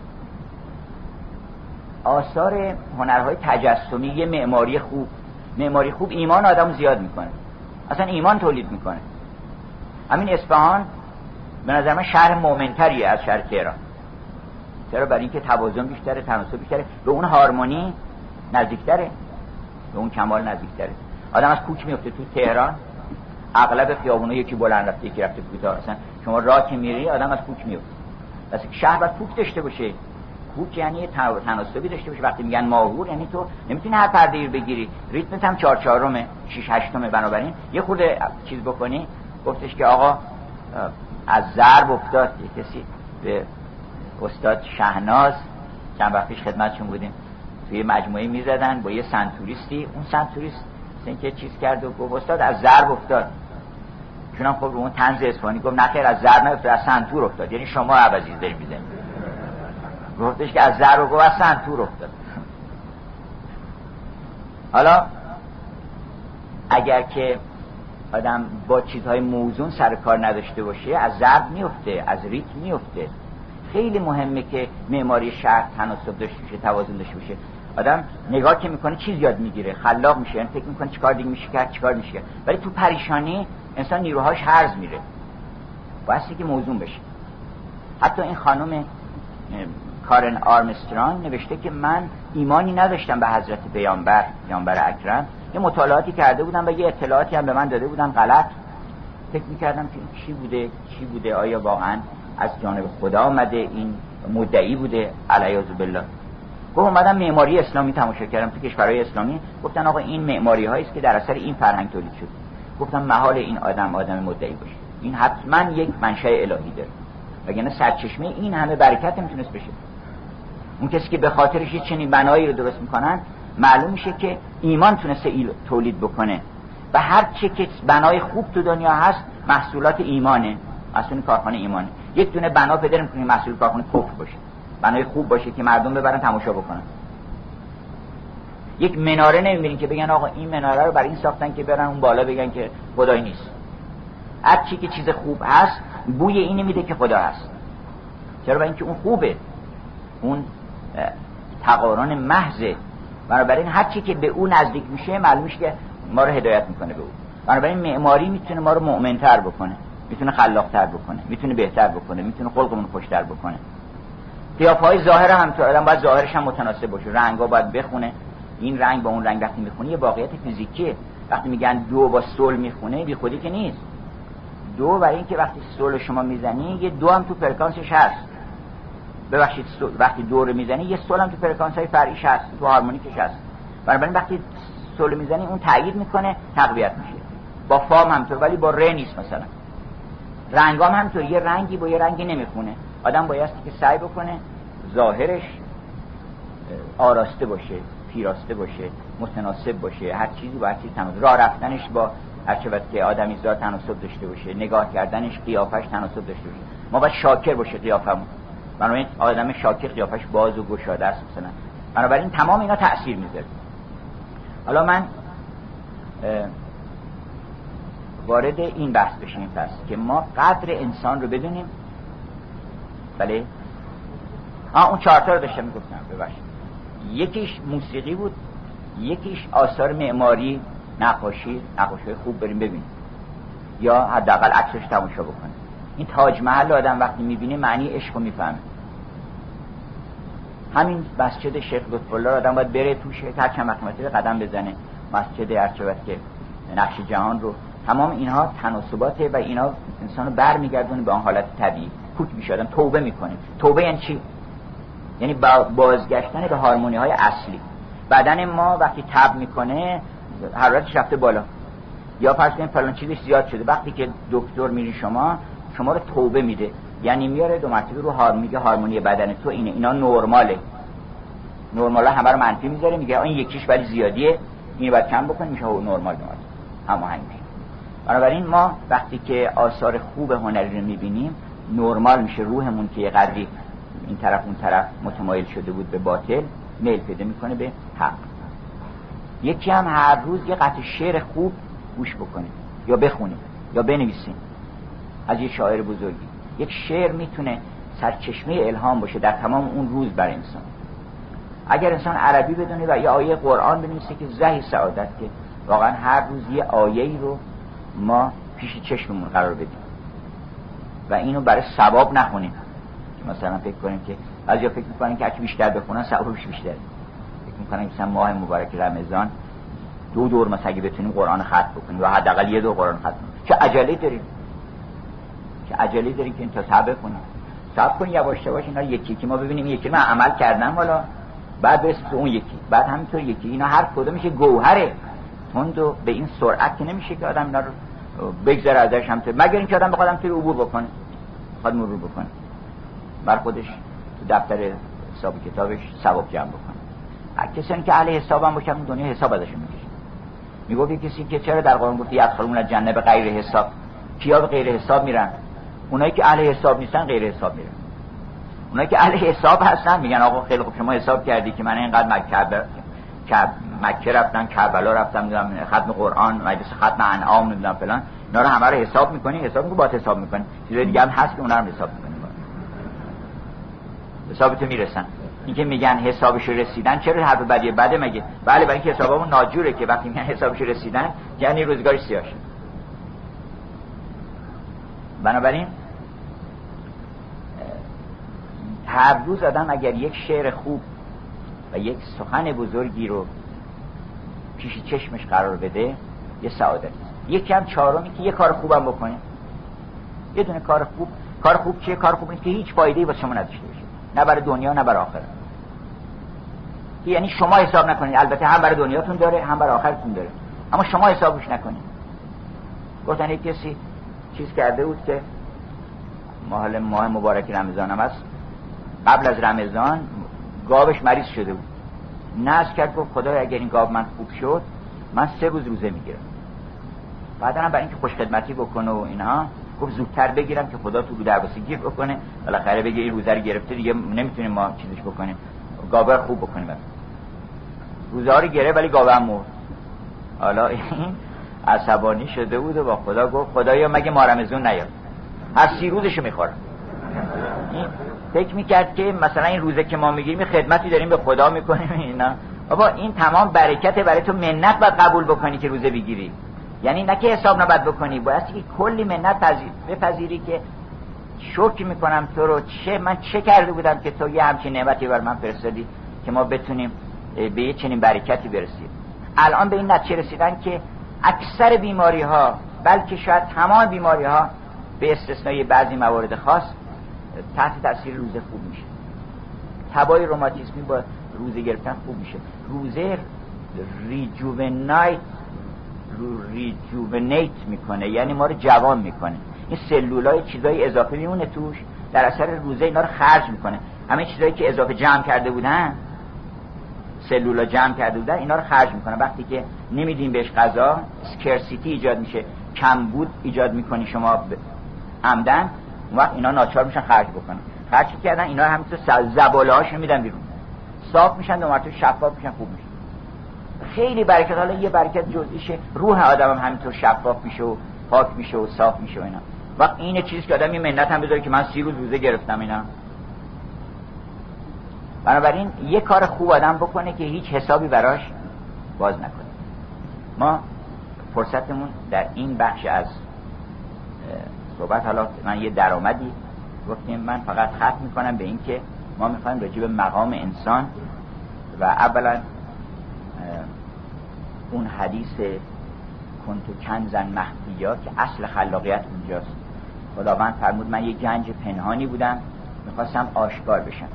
آثار هنرهای تجسمی، یه معماری خوب ایمان آدم زیاد میکنه. اصلا ایمان تولید میکنه. همین اصفهان به نظر من شهر مومنتریه از شهر تهران. چرا؟ برای اینکه توازن بیشتره، تناسب بیشتره، به اون هارمونی نزدیکتره، به اون کمال نزدیکتره. آدم از کوچ میفته تو تهران، اغلب خیابونا یکی بلند رفته یکی رفته کوتاه. اصلا شما راه که میری آدم از کوچ میفته. واسه شهر باید کوچ داشته باشه. کوچ یعنی تناسبی داشته باشه. وقتی میگن ماهور یعنی تو نمیتونی هر پرده‌ای رو بگیری، ریتمت هم 4/4 6/8. بنابراین یه خورده چیز بکنی. گفتش که آقا از ضرب افتاد. یه کسی به استاد شهناز چند وقت پیش خدمتشون بودیم، توی مجموعه میزدن با یه سنتوریستی. اون سنتوریست که چیز کرد و گفت استاد از ضرب افتاد. چون خب اون طنز اصفهانی گفت نه خیر، از ضرب نافتاد، از سنتور افتاد. یعنی شما عوضیز دارید میزنید. گفتش که از ضرب و از سنتور افتاد. حالا اگر که آدم با چیزهای موزون سر کار نداشته باشه، از ضرب میفته، از ریتم میفته. خیلی مهمه که معماری شهر تناسب داشته باشه، توازن داشته باشه. آدم نگاه که میکنه چیز یاد میگیره، خلاق میشه، یعنی فکر میکنه چیکار دیگه میشه کرد، چیکار میشه کرد. ولی تو پریشانی انسان نیروهاش هرز میره. واسه که موزون بشه. حتی این خانم کارن آرمسترانگ نوشته که من ایمانی نداشتم به حضرت پیامبر اکرم. یه مطالعاتی کرده بودم و یه اطلاعاتی هم به من داده بودن غلط. فکر میکردم که این چی بوده، آیا واقعا از جانب خدا آمده، این مدعی بوده، علیاذ بالله. گفت اومدم معماری اسلامی تماشا کردم تو کشورهای اسلامی. گفتن آقا این معماری هایی است که در اثر این فرهنگ تولید شد. گفتم محال این آدم مدعی باشه، این حتما یک منشأ الهی داره، وگرنه سرچشمه این همه برکت نمیتونست بشه. اون کسی که به خاطرش یه چنین بنایی رو درست میکنن، معلوم میشه که ایمان تونسته تولید بکنه. و هر چه که بنای خوب تو دنیا هست محصولات ایمانه، محصول کارخانه ایمانه. یک دونه بنا پیدا نمی‌کنی محصول کارخانه کفر باشه، بنای خوب باشه که مردم ببرن تماشا بکنن. یک مناره نمی‌بینین که بگن آقا این مناره رو برای این ساختن که برن اون بالا بگن که خدایی نیست. هر چی که چیز خوب هست بوی اینو میده که خدا هست. چرا؟ برای اینکه اون خوبه، اون تقارن محضه. بنابراین هر چی که به اون نزدیک میشه معلوم میشه که ما رو هدایت میکنه به اون. بنابراین معماری میتونه ما رو مؤمن‌تر بکنه، میتونه خلاق‌تر بکنه، میتونه بهتر بکنه، میتونه خلقمون خوشتر بکنه. قیافه‌های ظاهر هم تو آدم باید ظاهرش هم متناسب باشه، رنگا باید بخونه. این رنگ با اون رنگ وقتی میخونه یه واقعیت فیزیکیه. وقتی میگن دو با صلح میخونه بی خودی که نیست. دو برای اینکه وقتی صلح شما میزنی یه دو هم تو فرکانسش هست. ببخشید وقتی دو رو میزنی یه صلح هم تو فرکانس‌های فرعیش هست، تو هارمونیکش هست. بنابراین وقتی صلح میزنی اون تغییر میکنه، تقویت میشه. با فام همطور ولی با ر نیست. مثلا رنگام همطور، یه رنگی با یه رنگی نمیخونه. آدم بایستی که سعی بکنه ظاهرش آراسته باشه، پیراسته باشه، متناسب باشه، هر چیزی با هر چیز تناسب، راه رفتنش با هر چه وقت که آدمیزاد تناسب داشته باشه، نگاه کردنش قیافش تناسب داشته باشه. ما باید شاکر باشه قیافمون. بنابراین آدم شاکر قیافش باز و گشاده است مثلا. بنابراین تمام اینا تأثیر میذاره. حالا من وارد این بحث بشیم پس که ما قدر انسان رو بدونیم. بله اون 4 تا رو داشتم میگفتم، ببخشید. یکیش موسیقی بود، یکیش آثار معماری، نقاشی خوب بریم ببینیم یا حداقل عکسش تماشا بکنیم. این تاج محل آدم وقتی میبینه معنی عشق رو میفهمه. همین مسجد شیخ لطف‌الله آدم باید بره توش، هر چند وقت قدم بزنه. مسجد ارچوبت که نقش جهان رو، تمام اینها تناسباته و اینا انسانو برمیگردونه به آن حالت طبیعی. پوک میشه، آدم توبه میکنه. توبه یعنی چی؟ یعنی بازگشتن به هارمونی های اصلی. بدن ما وقتی تب میکنه حرارتش رفته بالا، یا فرض کنیم فلان چیزش زیاد شده، وقتی که دکتر میری شما رو توبه میده، یعنی میاره 2 مرتبه رو میگه هارمونی بدن تو اینه، اینا نرماله. نرمالا همه رو منفی میذاره، میگه این یکیش ولی زیادیه، اینو باید کم بکنیم، میشه نرمال هماهنگ میشه. بنابراین ما وقتی که آثار خوب هنری رو میبینیم نرمال میشه، روحمون که یه قدری این طرف اون طرف متمایل شده بود به باطل میل پیدا میکنه به حق. یکی هم هر روز یه قطعه شعر خوب گوش بکنیم یا بخونیم یا بنویسیم از یه شاعر بزرگی. یک شعر میتونه سرچشمه الهام باشه در تمام اون روز برای انسان. اگر انسان عربی بدونه و یه آیه قرآن بنویسه که زهی سعادت، که واقعا هر روز یه آیه‌ای رو ما پیش چشممون قرار بدیم و اینو برای ثواب نخونیم. مثلا فکر کنیم که بعضیا فکر می‌کنن که اگه بیشتر بخونن ثوابش بیشتره. فکر می‌کنن مثلا ماه مبارک رمضان 2 دور مثلا اگه بتونیم قرآن ختم بکنیم یا حداقل 1 دور قرآن ختم کنیم، چه عجله داریم که این تا صبر کنیم. صبر کن یواش یواش اینا یکی که ما ببینیم یکی من عمل کردم والا، بعد برسیم به اون یکی، بعد همینطور یکی. اینا هر کدوم میشه گوهره تندو به این سرعت که نمیشه که آدم اینا رو بگذره ازش، هم مگر اینکه آدم بخواد همینطوری عبور بکنه، بخواد مرور بکنه، بر خودش تو دفتر حساب کتابش ثواب جمع بکنه. کسانی که اهل حساب هم باشن دنیا حساب ازشون میکشه. میگه کسی که چرا در قرآن گفت یدخلون الجنه به غیر حساب، کیا به غیر حساب میرن؟ اونایی که اهل حساب نیستن غیر حساب میرن. اونایی که اهل حساب هستن میگن آقا خیلی خوب شما حساب کردی که من اینقدر مکه رفتم، کربلا رفتم، نمیدونم ختم قرآن، مجلس ختم انعام، نمیدونم فلان، اینا رو همه رو حساب میکنی، با حساب میکنی. چیزای دیگه هم هست که اونها رو حساب میکنی، حسابت میرسن. این که میگن حسابش رسیدن، چرا حرف بدیه؟ بده مگه؟ بله برای اینکه حسابمون ناجوره که وقتی میگن حسابش رسیدن یعنی روزگارش سیاه شد. بنابراین هر روز آدم اگر یک شعر خوب و یک سخن بزرگی رو پیش چشمش قرار بده یه سعادت. یکی هم چهارمی که یه کار خوبم بکنه. یه دونه کار خوب چیه؟ کار خوب نیست که هیچ فایده‌ای واسه شما نداشته باشه، نه برای دنیا نه برای آخرت. یعنی شما حساب نکنید، البته هم برای دنیاتون داره هم برای آخرتون داره، اما شما حسابش نکنید. گفتن یک کسی چیز کرده بود که ماه مبارک رمضان هم هست، قبل از رمضان گاوش مریض شده بود، نذر کرد گفت خدایا اگر این گاو من خوب شد من 3 روز روزه میگیرم. بعدا هم برای اینکه خوش خدمتی بکنه و اینها گفت زودتر بگیرم که خدا تو دربسه گیر بکنه، بالاخره بگه این روزه رو گرفته دیگه نمیتونیم ما چیزش بکنیم، گاو رو خوب بکنیم. روزه ها رو گرفت ولی گاو هم مرد. حالا این عصبانی شده بود و با خدا گفت خدایا مگه ما رمضان نیاد، هر 30 روزشو میخورم. این فکر میکرد که مثلا این روزه که ما میگیریم خدمتی داریم به خدا میکنیم اینا. بابا این تمام برکت برای تو، منت باید قبول بکنی که روزه بگیری، یعنی نه که حساب نباید بکنی، باید که کلی منت بپذیری که شکر میکنم تو رو، من چه کرده بودم که تو یه همچین نعمتی بر من فرستادی که ما بتونیم به یه چنین برکتی برسیم. الان به این نتیجه رسیدن که اکثر بیماری ها، بلکه شاید تمام بیماری ها به استثنای بعضی موارد خاص تحت تاثیر روزه خوب میشه. تبای روماتیسمی با روزه گرفتن خوب میشه. روزه ریجوونیت میکنه، یعنی ما رو جوان میکنه. این سلولای چیزای اضافه میمونه توش، در اثر روزه اینا رو خرج میکنه. همه چیزایی که اضافه جمع کرده بودن سلولا جمع کرده بودن اینا رو خرج میکنن. وقتی که نمیدین بهش غذا، اسکرسیتی ایجاد میشه، کمبود ایجاد میکنی شما عمدن، اون وقت اینا ناچار میشن خرج بکنن. خرج کردن اینا رو همینطور زباله‌هاش میدن بیرون، صاف میشن، دو مرتبه شفاف میشن، خوب میشن. خیلی برکت. حالا یه برکت جزئیشه، روح آدم هم همینطور شفاف میشه و پاک میشه و صاف میشه و اینا. وقت این چیزی که آدم منت هم بذاره که من 30 روز روزه گرفتم اینا. بنابراین یه کار خوب آدم بکنه که هیچ حسابی براش باز نکنه. ما فرصتمون در این بخش از صحبت، حالا من یه درآمدی گفتیم، من فقط ختم میکنم به این که ما میخوایم راجع به مقام انسان و اولا اون حدیث کنتو کنزن مخفیا که اصل خلاقیت اونجاست. خداوند فرمود من یه گنج پنهانی بودم، میخواستم آشکار بشم،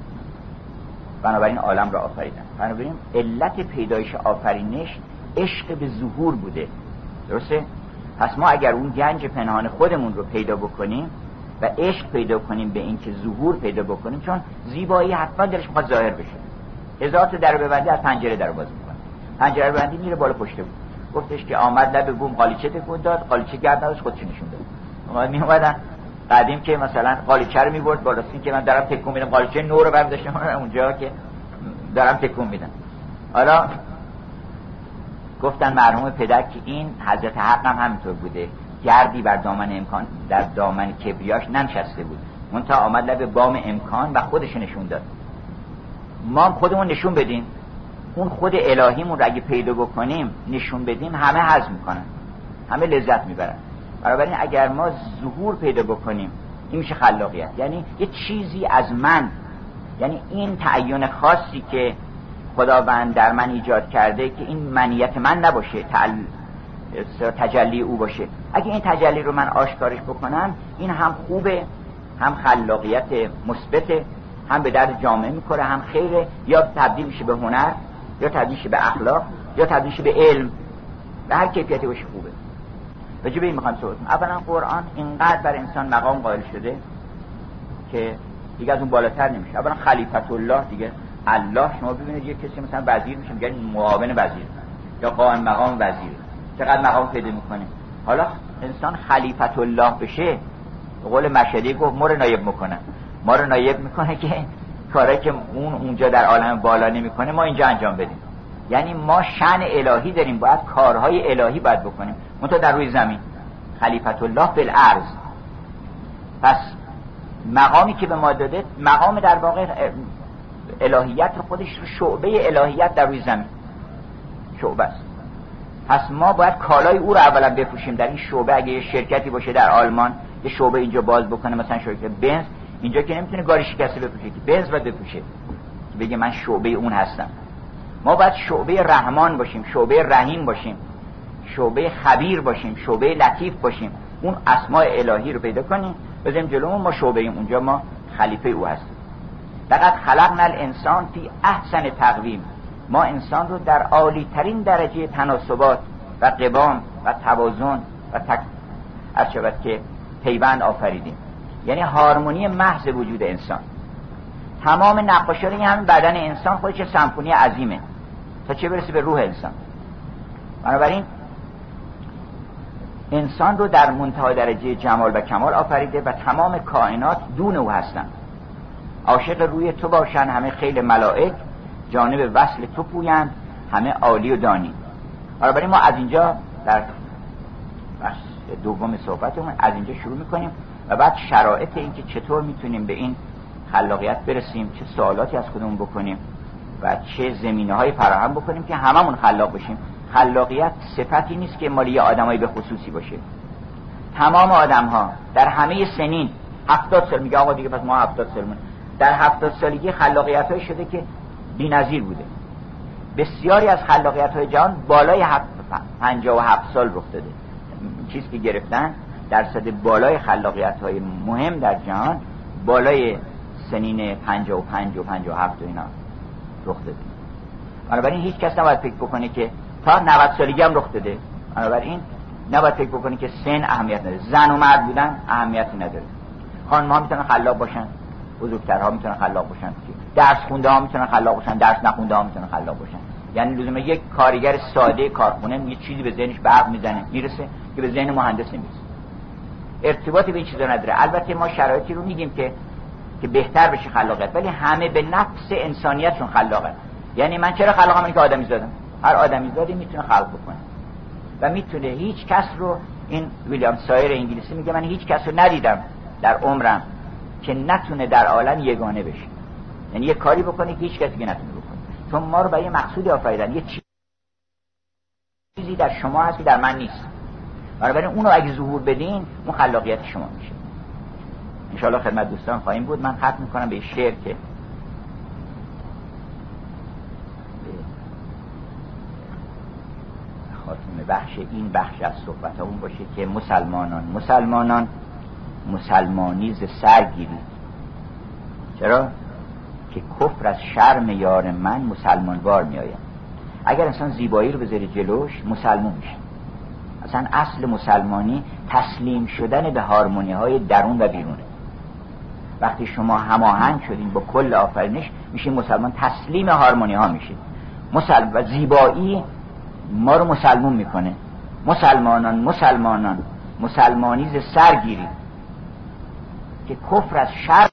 بنابراین عالم را آفریدم. بنابراین علت پیدایش آفرینش عشق به ظهور بوده، درسته؟ پس ما اگر اون گنج پنهان خودمون رو پیدا بکنیم و عشق پیدا کنیم به این که ظهور پیدا بکنیم، چون زیبایی حتما دلش میخواد ظاهر بشه. هزار تا در ببندی از پنجره در باز میکنه، پنجره ببندی میره بالا پشت بود. گفتش که آمد لب بوم قالیچه تکون داد، قالیچه گرد نداشت، خودش نشون داد. می اومدن قدیم که مثلا قالیچه رو میبرد بالا، این که من دارم تکون میدم، قالیچه نور رو برم داشتم اونجا که دارم تکون میدم. حالا گفتن مرحوم پدر که این حضرت حق هم همینطور بوده، گردی بر دامن امکان در دامن کبریاش ننشسته بود، منتها آمد لب بام امکان و خودش نشون داد. ما خودمون نشون بدیم، اون خود الهیمون رو اگه پیدا بکنیم نشون بدیم، همه هضم میکنن، همه لذت میبرن. بنابراین اگر ما ظهور پیدا بکنیم این میشه خلاقیت. یعنی یه چیزی از من، یعنی این تعین خاصی که خداوند در من ایجاد کرده که این منیت من نباشه، تجلی او باشه. اگه این تجلی رو من آشکارش بکنم، این هم خوبه، هم خلاقیت مثبته، هم به درد جامعه میخوره، هم خیره، یا تبدیل میشه به هنر، یا تبدیل میشه به اخلاق، یا تبدیل میشه به علم، به هر کیفیتی باشه خوبه. راجع به این میخوام صحبت کنم. اولا قرآن اینقدر بر انسان مقام قائل شده که دیگه از اون بالاتر نمیشه. اولا خلیفت الله دیگه، الله، شما ببینید یه کسی مثلا وزیر میشه میگن معاون وزیر یا قائم مقام وزیر، چقدر مقام پیدا میکنه. حالا انسان خلیفت الله بشه، به قول مشهدی گفت ما رو نایب میکنه، ما رو نایب میکنه که کاری که اون اونجا در عالم بالا نمیکنه ما اینجا انجام بدیم. یعنی ما شأن الهی داریم، باید کارهای الهی باید بکنیم، منتها در روی زمین. خلیفت الله فی الارض. پس مقامی که به ما داده، مقام در واقع الهیت رو خودش، شعبه الهیت در روی زمین شعبه است. پس ما باید کالای او رو اولا بپوشیم در این شعبه. اگه یه شرکتی باشه در آلمان یه شعبه اینجا باز بکنه، مثلا شرکت بنز، اینجا که نمیتونه گاری شکسته بپوشه که بنز باید بپوشه که بگه من شعبه اون هستم. ما باید شعبه رحمان باشیم، شعبه رحیم باشیم، شعبه خبیر باشیم، شعبه لطیف باشیم، اون اسماء الهی رو پیدا کنیم بزنیم جلومون، ما شعبه ایم، اونجا ما خلیفه او هستیم. لقد خلقنا الانسان فی احسن تقویم. ما انسان رو در عالی ترین درجه تناسبات و قوام و توازن و از شود که پیوند آفریدیم. یعنی هارمونی محض وجود انسان. تمام نقاشی همین بدن انسان خودش سمفونی عظیمه، تا چه برسه به روح انسان. بنابراین انسان رو در منتهای درجه جمال و کمال آفریده و تمام کائنات دون او هستند. عاشق روی تو باشند همه خیل ملائک، جانب وصل تو پویند همه عالی و دانی. بنابراین ما از اینجا در بخش دوم صحبتمون از اینجا شروع میکنیم و بعد شرایط این که چطور میتونیم به این خلاقیت برسیم، چه سوالاتی از خودمون بکنیم و چه زمینه‌های فراهم بکنیم که هممون خلاق بشیم. خلاقیت صفتی نیست که مال یه آدمایی به خصوصی باشه. تمام آدم‌ها در همه سنین، 70 سال میگه آقا دیگه پس ما 70 سالمون، در 70 سالگی خلاقیت‌های شده که بی‌نظیر بوده. بسیاری از خلاقیت‌های جهان بالای 57 سال رخ داده. چیزی که گرفتن درصد بالای خلاقیت‌های مهم در جهان بالای سنین 55 و 57 و اینا رخ داده. بنابراین هیچ کس نباید فکر بکنه که تا 90 سالگی هم رخ داده. بنابراین نباید فکر بکنه که سن اهمیت نداره. زن و مرد بودن اهمیتی نداره. خانم‌ها میتونن خلاق باشن، بزرگترها میتونن خلاق باشن، درس خونده ها میتونن خلاق باشن، درس نخونده ها میتونن خلاق باشن. یعنی لزوما یک کارگر ساده کارخونه یه چیزی به ذهنش برق میزنه میرسه که به ذهن مهندس نمیرسه، ارتباطی به این چیزا نداره. البته ما شرایطی رو میگیم که بهتر بشه خلاقیت، ولی همه به نفس انسانیتشون خلاقن. یعنی من چرا خلاقم؟ این که آدمی زادم. هر آدمی زادی میتونه خلق بکنه و میتونه. هیچ کس رو، این ویلیام سایر انگلیسی میگه من هیچ کس رو ندیدم در عمرم که نتونه در عالم یگانه بشه، یعنی یه کاری بکنه که هیچ کسی دیگه نتونه بکنه، چون ما رو برای یه مقصودی آفریدن. یه چیزی در شما هست که در من نیست، بنابراین اونو اگه ظهور بدین اون خلاقیت شما میشه. انشاءالله خدمت دوستان خواهیم بود. من ختم میکنم به شعر که خاتمه بخش این بخش از صحبت اون باشه که مسلمانی ز سر گیرید. چرا؟ که کفر از شرم یار من مسلمانوار می آید. اگر انسان زیبایی رو بذاره جلوش مسلمان میشه. اصلا اصل مسلمانی تسلیم شدن به هارمونی های درون و بیرونه. وقتی شما هماهنگ شدین با کل آفرینش میشین مسلمان، تسلیم هارمونی ها میشین. و زیبایی ما رو مسلمون میکنه. مسلمانی ز سر گیرید که کفر از شر